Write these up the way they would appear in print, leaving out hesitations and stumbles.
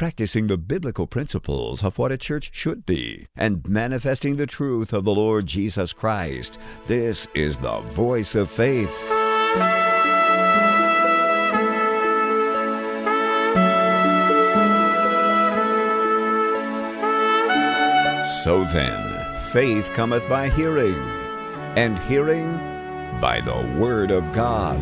practicing the biblical principles of what a church should be, and manifesting the truth of the Lord Jesus Christ. This is the Voice of Faith. So then, faith cometh by hearing, and hearing by the Word of God.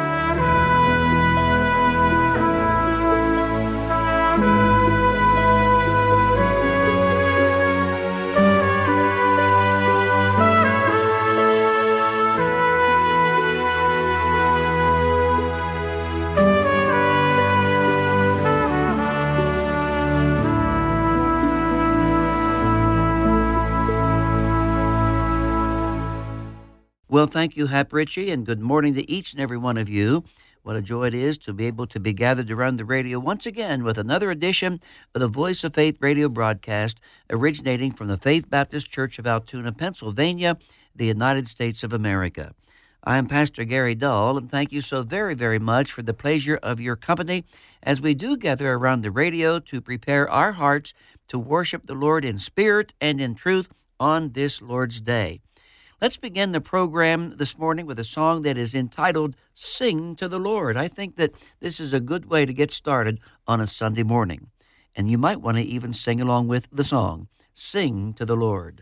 Well, thank you, Hap Ritchie, and good morning to each and every one of you. What a joy it is to be able to be gathered around the radio once again with another edition of the Voice of Faith radio broadcast originating from the Faith Baptist Church of Altoona, Pennsylvania, the United States of America. I am Pastor Gary Dull, and thank you so very, very much for the pleasure of your company as we do gather around the radio to prepare our hearts to worship the Lord in spirit and in truth on this Lord's Day. Let's begin the program this morning with a song that is entitled Sing to the Lord. I think that this is a good way to get started on a Sunday morning. And you might want to even sing along with the song, Sing to the Lord.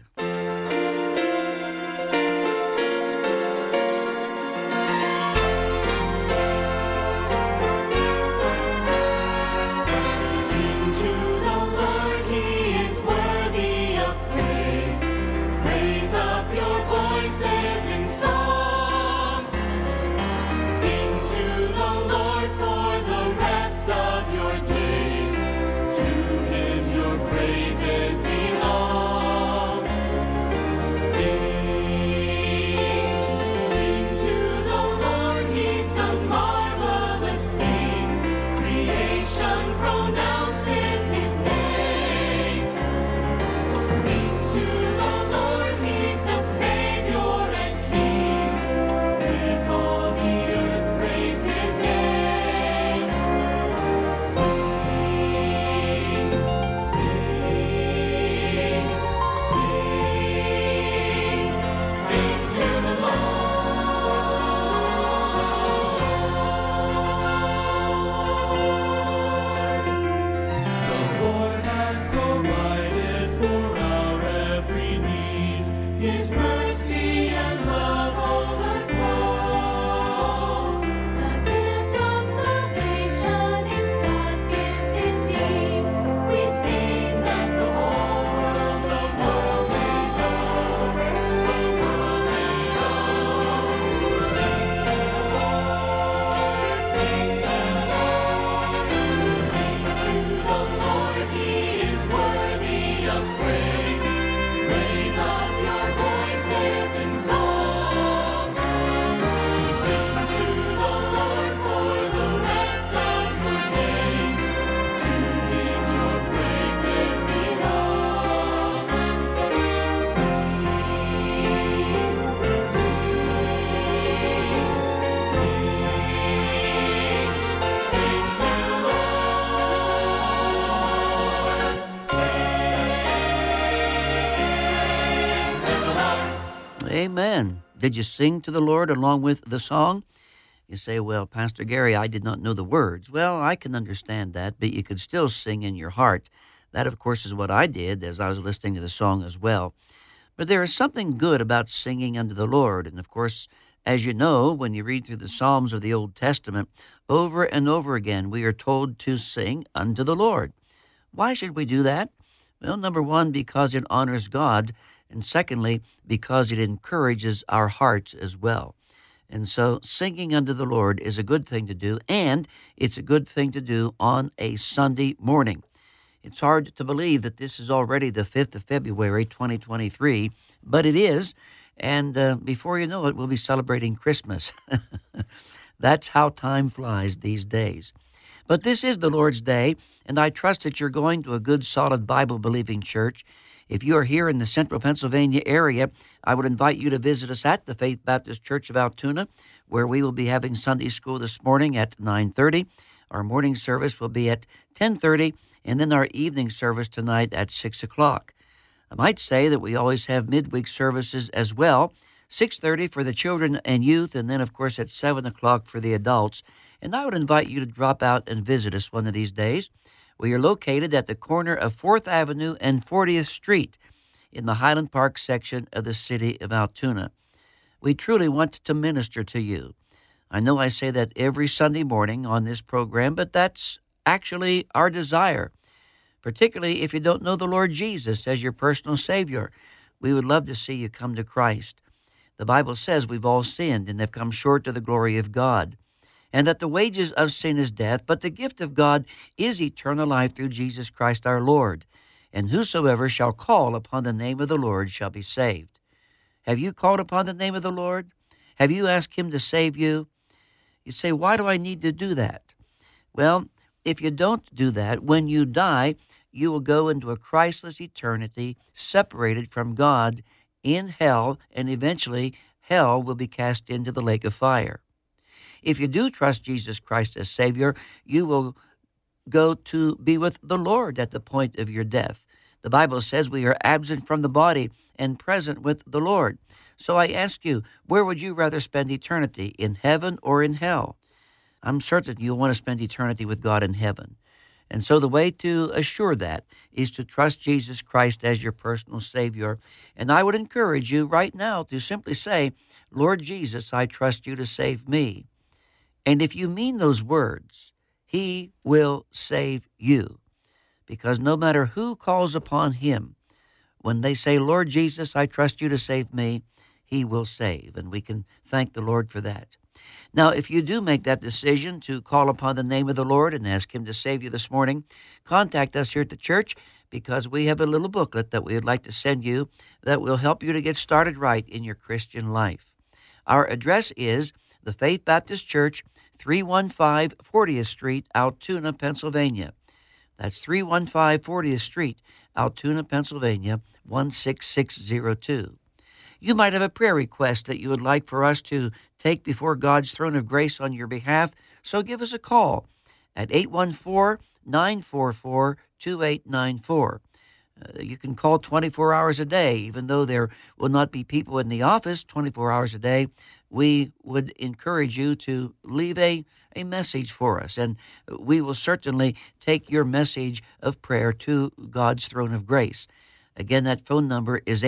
Amen. Did you sing to the Lord along with the song? You say, well, Pastor Gary, I did not know the words. Well, I can understand that, but you could still sing in your heart. That, of course, is what I did as I was listening to the song as well. But there is something good about singing unto the Lord. And, of course, as you know, when you read through the Psalms of the Old Testament, over and over again we are told to sing unto the Lord. Why should we do that? Well, number one, because it honors God, and secondly, because it encourages our hearts as well. And so singing unto the Lord is a good thing to do, and it's a good thing to do on a Sunday morning. It's hard to believe that this is already the 5th of February, 2023, but it is, and before you know it, we'll be celebrating Christmas. That's how time flies these days. But this is the Lord's Day, and I trust that you're going to a good, solid, Bible-believing church. If you are here in the central Pennsylvania area, I would invite you to visit us at the Faith Baptist Church of Altoona, where we will be having Sunday school this morning at 9:30. Our morning service will be at 10:30, and then our evening service tonight at 6 o'clock. I might say that we always have midweek services as well, 6:30 for the children and youth, and then, of course, at 7 o'clock for the adults. And I would invite you to drop out and visit us one of these days. We are located at the corner of 4th Avenue and 40th Street in the Highland Park section of the city of Altoona. We truly want to minister to you. I know I say that every Sunday morning on this program, but that's actually our desire, particularly if you don't know the Lord Jesus as your personal Savior. We would love to see you come to Christ. The Bible says we've all sinned and have come short of the glory of God, and that the wages of sin is death, but the gift of God is eternal life through Jesus Christ our Lord. And whosoever shall call upon the name of the Lord shall be saved. Have you called upon the name of the Lord? Have you asked Him to save you? You say, why do I need to do that? Well, if you don't do that, when you die, you will go into a Christless eternity, separated from God in hell, and eventually hell will be cast into the lake of fire. If you do trust Jesus Christ as Savior, you will go to be with the Lord at the point of your death. The Bible says we are absent from the body and present with the Lord. So I ask you, where would you rather spend eternity, in heaven or in hell? I'm certain you'll want to spend eternity with God in heaven. And so the way to assure that is to trust Jesus Christ as your personal Savior. And I would encourage you right now to simply say, Lord Jesus, I trust you to save me. And if you mean those words, He will save you. Because no matter who calls upon Him, when they say, Lord Jesus, I trust you to save me, He will save. And we can thank the Lord for that. Now, if you do make that decision to call upon the name of the Lord and ask Him to save you this morning, contact us here at the church, because we have a little booklet that we would like to send you that will help you to get started right in your Christian life. Our address is the Faith Baptist Church, 315 40th Street, Altoona, Pennsylvania. That's 315 40th Street, Altoona, Pennsylvania, 16602. You might have a prayer request that you would like for us to take before God's throne of grace on your behalf, so give us a call at 814-944-2894. You can call 24 hours a day, even though there will not be people in the office 24 hours a day. We would encourage you to leave a message for us, and we will certainly take your message of prayer to God's throne of grace. Again, that phone number is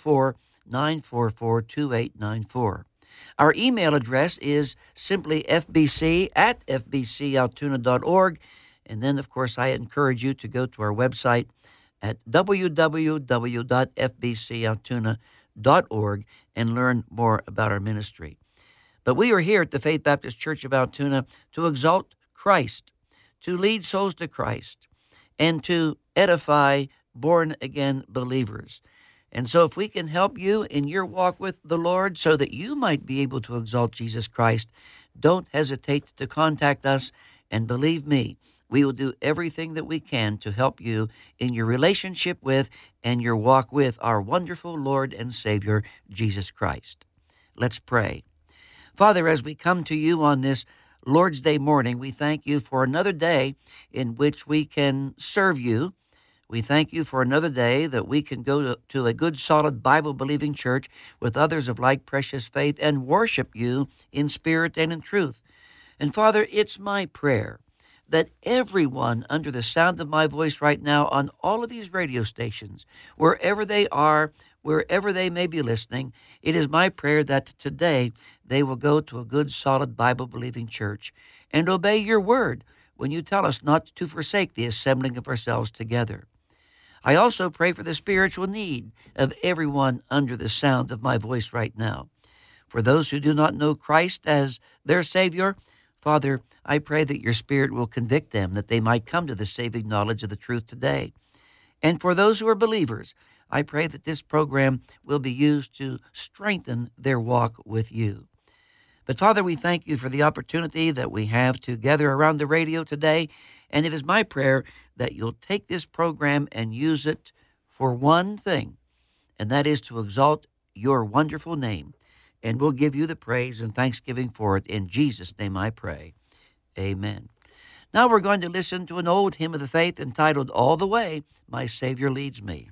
814-944-2894. Our email address is simply fbc@fbcaltoona.org. And then, of course, I encourage you to go to our website at www.fbcaltoona.org and learn more about our ministry. But we are here at the Faith Baptist Church of Altoona to exalt Christ, to lead souls to Christ, and to edify born-again believers. And so if we can help you in your walk with the Lord so that you might be able to exalt Jesus Christ, don't hesitate to contact us. And believe me, we will do everything that we can to help you in your relationship with and your walk with our wonderful Lord and Savior, Jesus Christ. Let's pray. Father, as we come to you on this Lord's Day morning, we thank you for another day in which we can serve you. We thank you for another day that we can go to a good, solid, Bible-believing church with others of like precious faith and worship you in spirit and in truth. And Father, it's my prayer that everyone under the sound of my voice right now on all of these radio stations, wherever they are, wherever they may be listening, it is my prayer that today they will go to a good, solid, Bible-believing church and obey your word when you tell us not to forsake the assembling of ourselves together. I also pray for the spiritual need of everyone under the sound of my voice right now. For those who do not know Christ as their Savior, Father, I pray that your Spirit will convict them, that they might come to the saving knowledge of the truth today. And for those who are believers, I pray that this program will be used to strengthen their walk with you. But Father, we thank you for the opportunity that we have to gather around the radio today, and it is my prayer that you'll take this program and use it for one thing, and that is to exalt your wonderful name. And we'll give you the praise and thanksgiving for it. In Jesus' name I pray. Amen. Now we're going to listen to an old hymn of the faith entitled All the Way, My Savior Leads Me.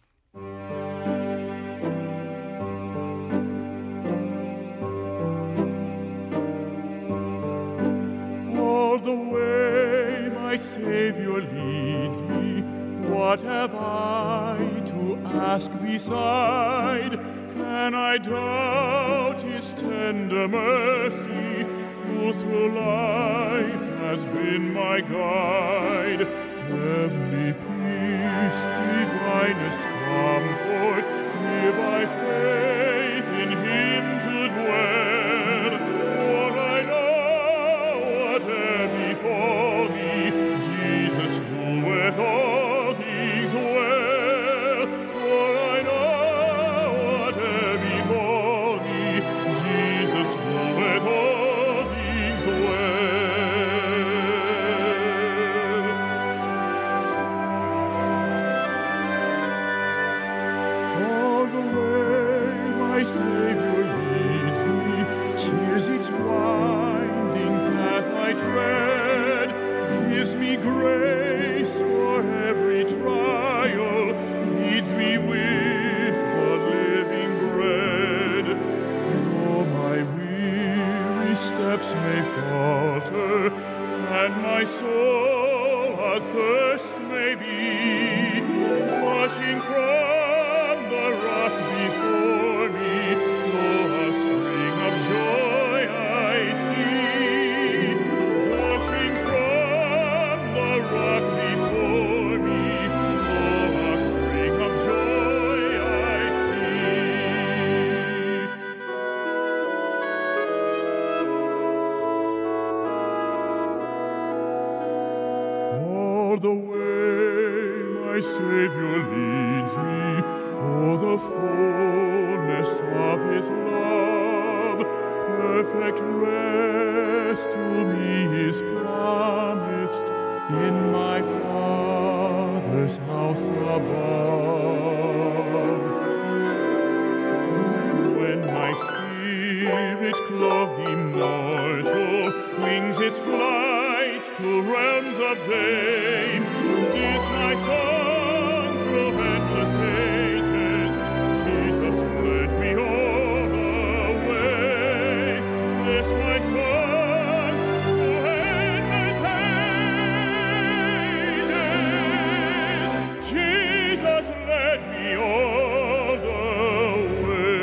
All the way my Savior leads me, what have I to ask beside? Can I doubt his tender mercy, who through life has been my guide? Heavenly peace, divinest comfort, here by faith in him to dwell. For I know whate'er befall me, Jesus doeth all things well. For I know whate'er befall me, Jesus doeth all things well. All the way my Savior leads me, cheers each winding path I tread, gives me grace for every trial, feeds me with the living bread. Though my weary steps may falter, and my soul athirst may be, gushing from the rock before me, lo, a spring of joy I see. Gushing from the rock before me, lo, a spring of joy I see. All the way my Savior leads me, oh, the fullness of his love, perfect rest to me is promised in my Father's house above. When my spirit clothed immortal wings its flight to realms of day, this my song through endless ages, Jesus led me all the way. This my song through endless ages, Jesus led me all the way.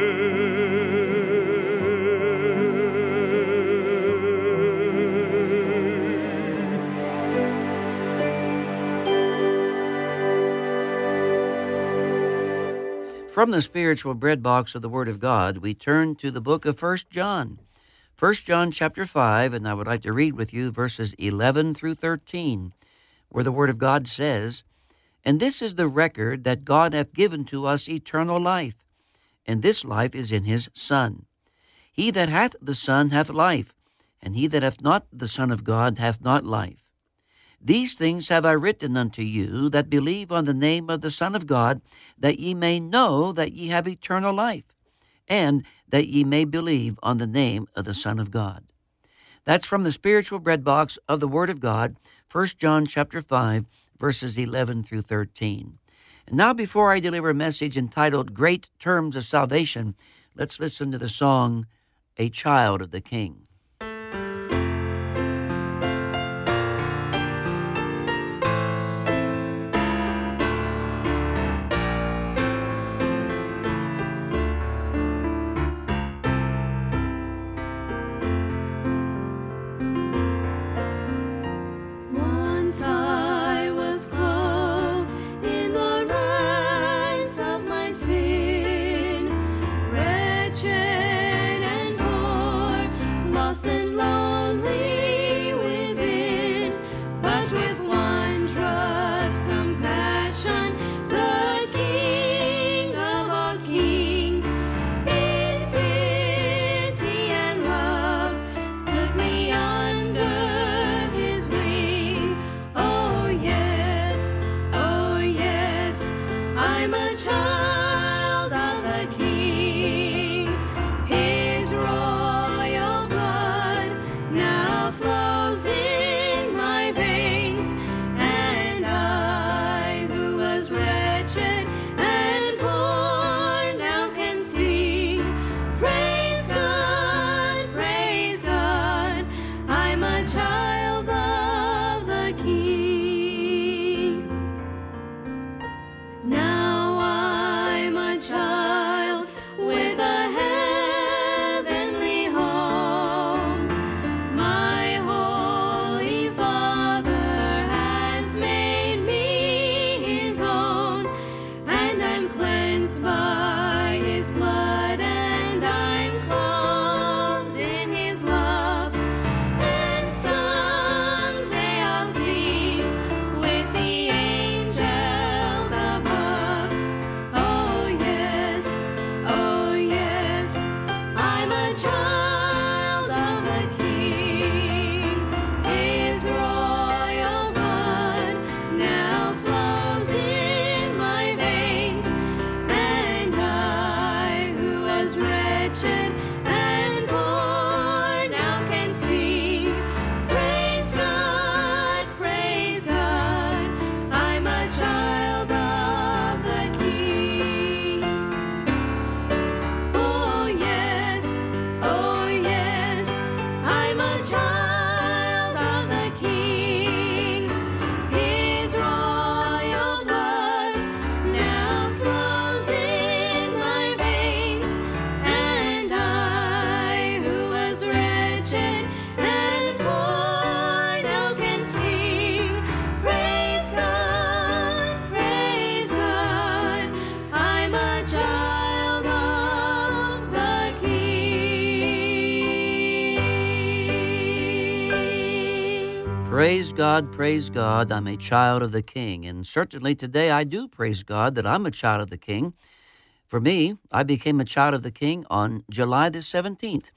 From the spiritual bread box of the Word of God, we turn to the book of 1 John. 1 John chapter 5, and I would like to read with you verses 11 through 13, where the Word of God says, "And this is the record that God hath given to us eternal life, and this life is in his Son. He that hath the Son hath life, and he that hath not the Son of God hath not life. These things have I written unto you that believe on the name of the Son of God, that ye may know that ye have eternal life, and that ye may believe on the name of the Son of God." That's from the spiritual bread box of the Word of God, 1 John chapter 5, verses 11 through 13. And now, before I deliver a message entitled Great Terms of Salvation, let's listen to the song, A Child of the King. Once I was clothed in the rags of my sin, wretched and poor, lost and lonely within, but with one trust, compassion, the King of all kings, in pity and love, took me under his wing. Oh yes, I'm a child of the King. His royal blood now flows in my veins. wretched and poor now can sing. Praise God, I'm a child of the King. Now I'm a child with a heavenly home. My Holy Father has made me His own, and I'm cleansed by His blood, and I'm clothed in His love. And someday I'll sing with the angels above. Oh yes, I'm a child of the King. His royal blood now flows in my veins, and I, who was wretched and poor, now can sing. Praise God, I'm a child of the King. Oh yes, I'm a child of the King. His royal blood now flows in my veins, and I, who was wretched and poor, now can sing. Praise God, I'm a child of the King. Praise God, I'm a child of the King. And certainly today I do praise God that I'm a child of the King. For me, I became a child of the King on July the 17th,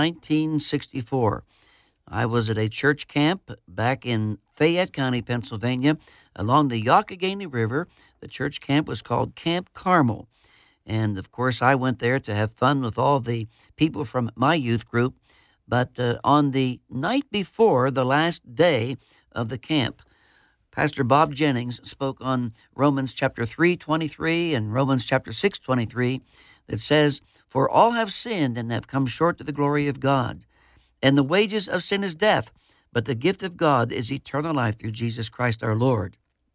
1964. I was at a church camp back in Fayette County, Pennsylvania, along the Youghiogheny River. The church camp was called Camp Carmel. And, of course, I went there to have fun with all the people from my youth group. But on the night before the last day of the camp, Pastor Bob Jennings spoke on Romans chapter 3:23 and Romans chapter 6:23 that says, "For all have sinned and have come short to the glory of God. And the wages of sin is death, but the gift of God is eternal life through Jesus Christ our Lord."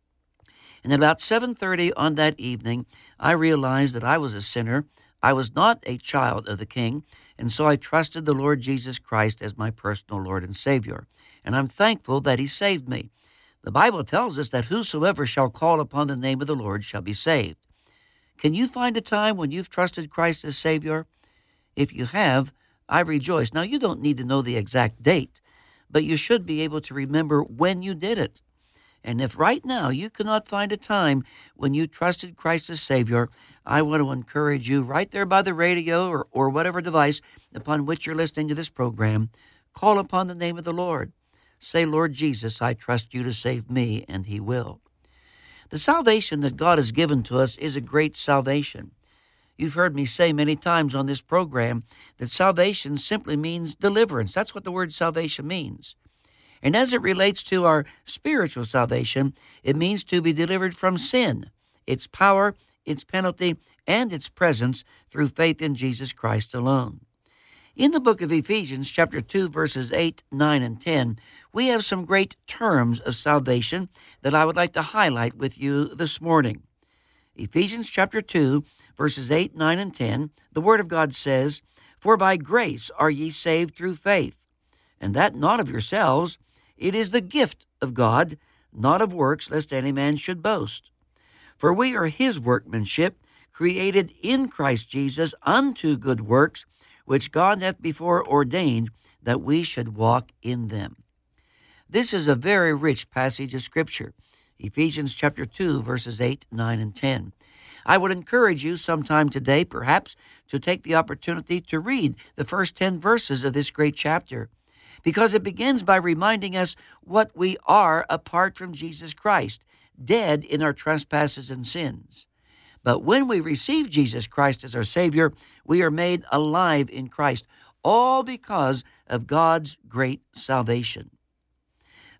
And at about 7:30 on that evening, I realized that I was a sinner. I was not a child of the King, and so I trusted the Lord Jesus Christ as my personal Lord and Savior. And I'm thankful that He saved me. The Bible tells us that whosoever shall call upon the name of the Lord shall be saved. Can you find a time when you've trusted Christ as Savior? If you have, I rejoice. Now, you don't need to know the exact date, but you should be able to remember when you did it. And if right now you cannot find a time when you trusted Christ as Savior, I want to encourage you right there by the radio or whatever device upon which you're listening to this program, call upon the name of the Lord. Say, "Lord Jesus, I trust you to save me," and He will. The salvation that God has given to us is a great salvation. You've heard me say many times on this program that salvation simply means deliverance. That's what the word salvation means. And as it relates to our spiritual salvation, it means to be delivered from sin, its power, its penalty, and its presence through faith in Jesus Christ alone. In the book of Ephesians, chapter 2, verses 8, 9, and 10, we have some great terms of salvation that I would like to highlight with you this morning. Ephesians chapter 2, verses 8, 9, and 10, the Word of God says, "For by grace are ye saved through faith, and that not of yourselves, it is the gift of God, not of works, lest any man should boast. For we are His workmanship, created in Christ Jesus unto good works, which God hath before ordained that we should walk in them." This is a very rich passage of Scripture, Ephesians chapter 2, verses 8, 9, and 10. I would encourage you sometime today, perhaps, to take the opportunity to read the first 10 verses of this great chapter, because it begins by reminding us what we are apart from Jesus Christ, dead in our trespasses and sins. But when we receive Jesus Christ as our Savior, we are made alive in Christ, all because of God's great salvation.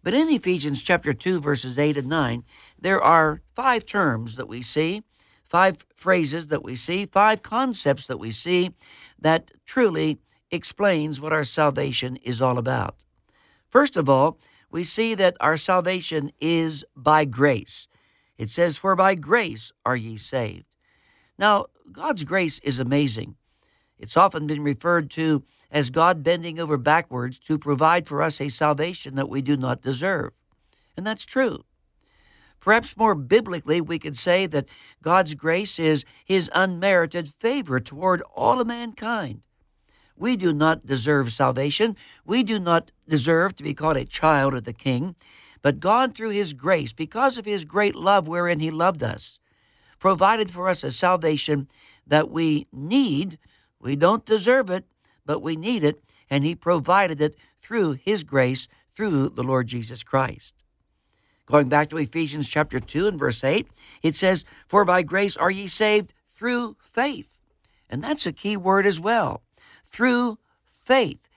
But in Ephesians chapter 2, verses 8 and 9, there are 5 terms that we see, 5 phrases that we see, 5 concepts that we see that truly explains what our salvation is all about. First of all, we see that our salvation is by grace. It says, "For by grace are ye saved." Now, God's grace is amazing. It's often been referred to as God bending over backwards to provide for us a salvation that we do not deserve. And that's true. Perhaps more biblically, we could say that God's grace is His unmerited favor toward all of mankind. We do not deserve salvation. We do not deserve to be called a child of the King. But God, through His grace, because of His great love wherein He loved us, provided for us a salvation that we need. We don't deserve it, but we need it, and He provided it through His grace, through the Lord Jesus Christ. Going back to Ephesians chapter 2 and verse 8, it says, "For by grace are ye saved through faith." And that's a key word as well. Through faith,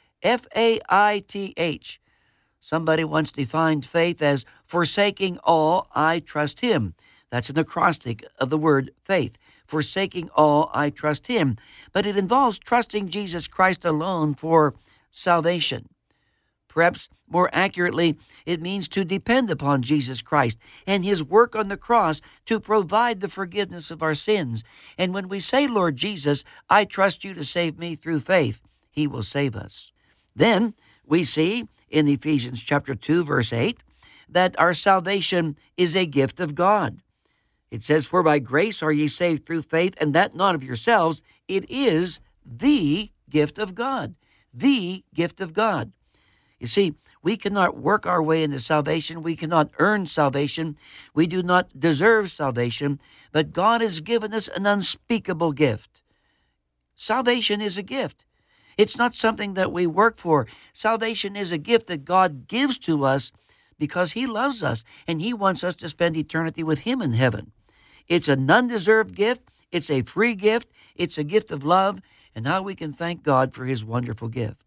F-A-I-T-H. Somebody once defined faith as forsaking all, I trust Him. That's an acrostic of the word faith. Forsaking all, I trust Him. But it involves trusting Jesus Christ alone for salvation. Perhaps more accurately, it means to depend upon Jesus Christ and His work on the cross to provide the forgiveness of our sins. And when we say, "Lord Jesus, I trust you to save me through faith," He will save us. Then we see in Ephesians chapter 2, verse 8, that our salvation is a gift of God. It says, "For by grace are ye saved through faith, and that not of yourselves. It is the gift of God." The gift of God. You see, we cannot work our way into salvation. We cannot earn salvation. We do not deserve salvation, but God has given us an unspeakable gift. Salvation is a gift. It's not something that we work for. Salvation is a gift that God gives to us because He loves us, and He wants us to spend eternity with Him in heaven. It's an undeserved gift. It's a free gift. It's a gift of love, and how we can thank God for His wonderful gift.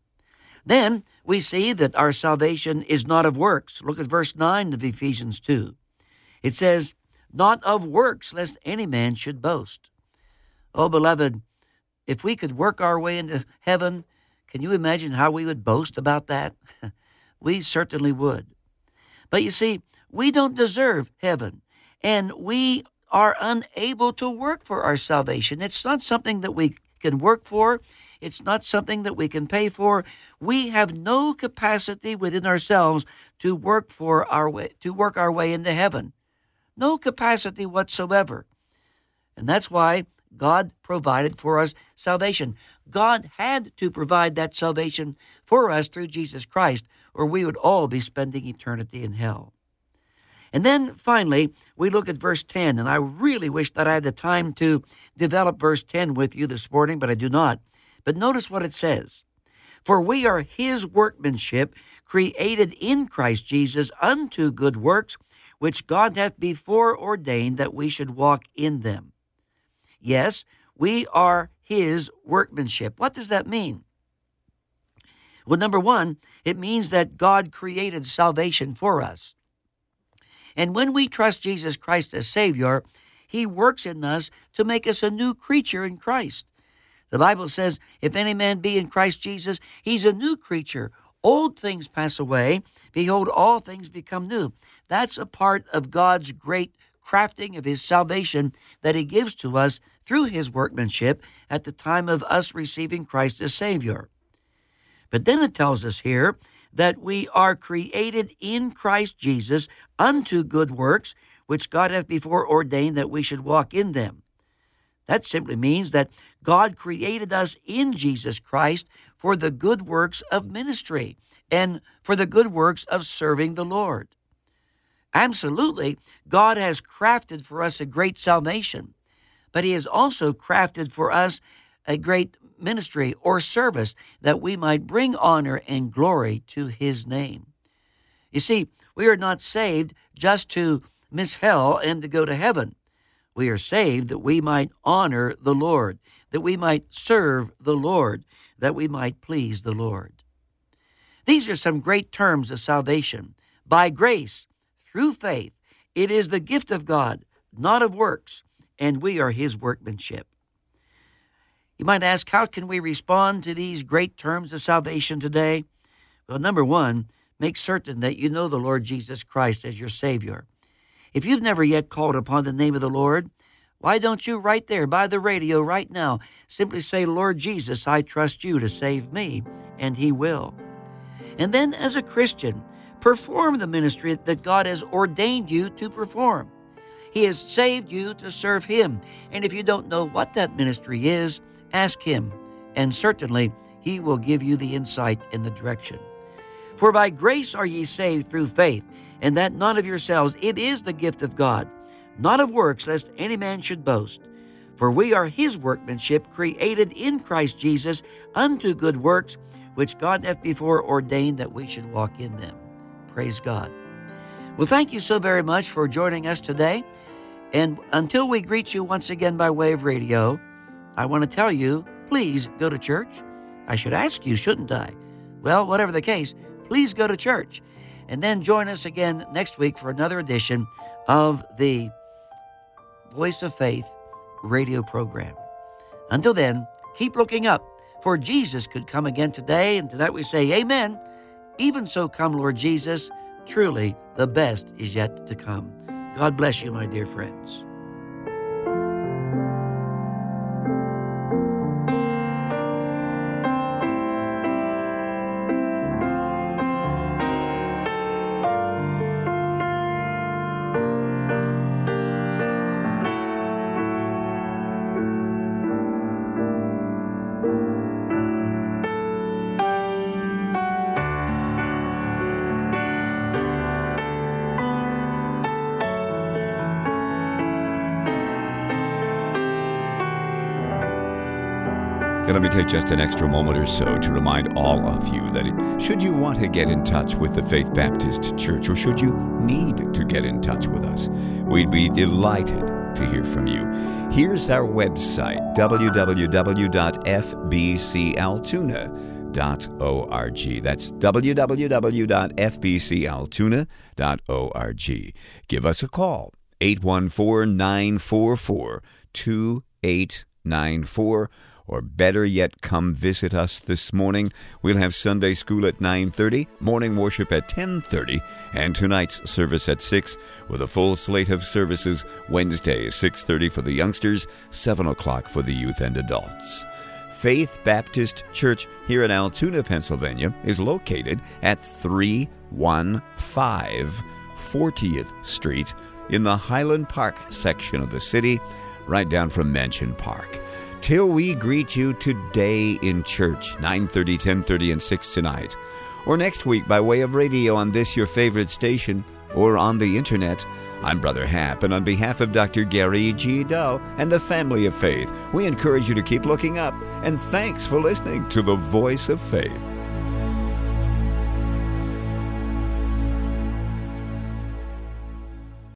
Then we see that our salvation is not of works. Look at verse 9 of Ephesians 2. It says, "Not of works, lest any man should boast." Oh, beloved, if we could work our way into heaven, can you imagine how we would boast about that? We certainly would. But you see, we don't deserve heaven, and we are unable to work for our salvation. It's not something that we can work for. It's not something that we can pay for. We have no capacity within ourselves to work our way into heaven. No capacity whatsoever. And that's why God provided for us salvation. God had to provide that salvation for us through Jesus Christ, or we would all be spending eternity in hell. And then finally, we look at verse 10, and I really wish that I had the time to develop verse 10 with you this morning, but I do not. But notice what it says. "For we are His workmanship, created in Christ Jesus unto good works, which God hath before ordained that we should walk in them." Yes, we are His workmanship. What does that mean? Well, number one, it means that God created salvation for us. And when we trust Jesus Christ as Savior, He works in us to make us a new creature in Christ. The Bible says, "If any man be in Christ Jesus, he's a new creature. Old things pass away. Behold, all things become new." That's a part of God's great crafting of His salvation that He gives to us through His workmanship at the time of us receiving Christ as Savior. But then it tells us here that we are created in Christ Jesus unto good works, which God hath before ordained that we should walk in them. That simply means that God created us in Jesus Christ for the good works of ministry and for the good works of serving the Lord. Absolutely, God has crafted for us a great salvation, but He has also crafted for us a great ministry or service that we might bring honor and glory to His name. You see, we are not saved just to miss hell and to go to heaven. We are saved that we might honor the Lord, that we might serve the Lord, that we might please the Lord. These are some great terms of salvation, By grace, through faith, it is the gift of God, not of works, and we are his workmanship. You might ask, how can we respond to these great terms of salvation today? Well, number one, make certain that you know the Lord Jesus Christ as your Savior. If you've never yet called upon the name of the Lord, why don't you right there by the radio right now simply say, Lord Jesus, I trust you to save me, and he will. And then as a Christian, perform the ministry that God has ordained you to perform. He has saved you to serve him, and if you don't know what that ministry is, ask him, and certainly he will give you the insight and the direction. For by grace are ye saved through faith, and that not of yourselves, it is the gift of God, not of works, lest any man should boast. For we are his workmanship, created in Christ Jesus unto good works, which God hath before ordained that we should walk in them. Praise God. Well, thank you so very much for joining us today. And until we greet you once again by way of radio, I want to tell you, please go to church. I should ask you, shouldn't I? Well, whatever the case, please go to church. And then join us again next week for another edition of the Voice of Faith radio program. Until then, keep looking up, for Jesus could come again today, and to that we say, Amen. Even so come, Lord Jesus. Truly, the best is yet to come. God bless you, my dear friends. Let me take just an extra moment or so to remind all of you that should you want to get in touch with the Faith Baptist Church, or should you need to get in touch with us, we'd be delighted to hear from you. Here's our website, www.fbcaltoona.org. That's www.fbcaltoona.org. Give us a call, 814-944-2894. Or better yet, come visit us this morning. We'll have Sunday school at 9:30, morning worship at 10:30, and tonight's service at 6, with a full slate of services Wednesday, 6:30 for the youngsters, 7 o'clock for the youth and adults. Faith Baptist Church here in Altoona, Pennsylvania, is located at 315 40th Street in the Highland Park section of the city, right down from Mansion Park. Till we greet you today in church, 9:30, 10:30, and 6 tonight, or next week by way of radio on this your favorite station, or on the internet, I'm Brother Hap, and on behalf of Dr. Gary G. Dull and the family of faith, we encourage you to keep looking up, and thanks for listening to the Voice of Faith.